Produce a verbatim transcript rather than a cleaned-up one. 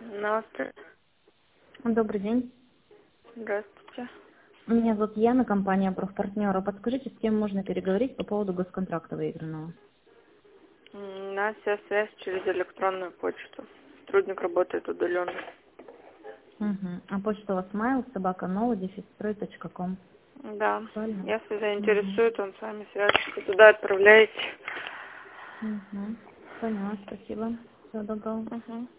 Здравствуйте. Добрый день. Здравствуйте. Меня зовут Яна, компания «Профпартнеры». Подскажите, с кем можно переговорить по поводу госконтракта выигранного? М, У нас вся связь через электронную почту. Сотрудник работает удаленно. Угу. А почта у вас mail собака нова дефистрой точка ком. Да. Правильно? Если Угу. заинтересует, он с вами свяжется. Туда отправляете. Угу. Поняла, спасибо. Всего доброго. Угу.